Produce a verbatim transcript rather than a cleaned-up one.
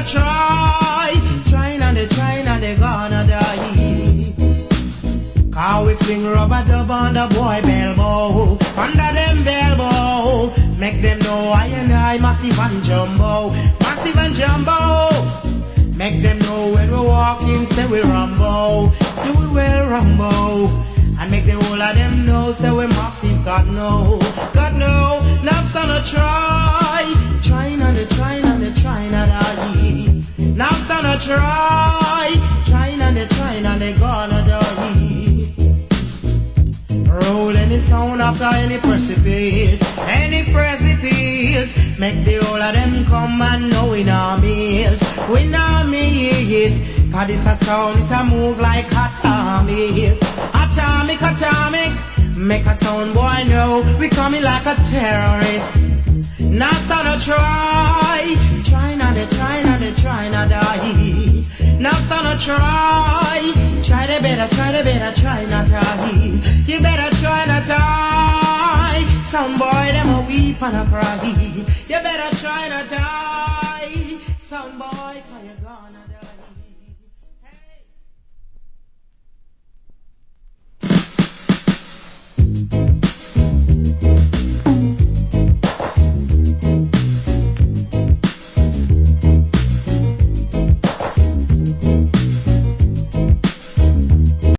gonna try, trying and they trying and they gonna die. Cause we fling rubber dub on the boy elbow, under them elbow, make them know I and I massive and jumbo, massive and jumbo. Make them know when we walk in, say we rumble, say we will rumble. And make the whole of them know, say we massive, God know, God know. Now son a try, trying and they trying and they trying and die. Now son a try, trying and they trying and they gonna die. Roll any sound after any precipice, any precipice. Make the whole of them come and know we know me is, we know me is. Cause this a sound, it a move like atomic, atomic, atomic. Make a sound boy know we coming like a terrorist. Now son a try, trying and they trying and they trying and die. Now son a try, try they better, try they better, try not die. You better try not die. Some boy them a weep and a cry. You better try not die. Some boy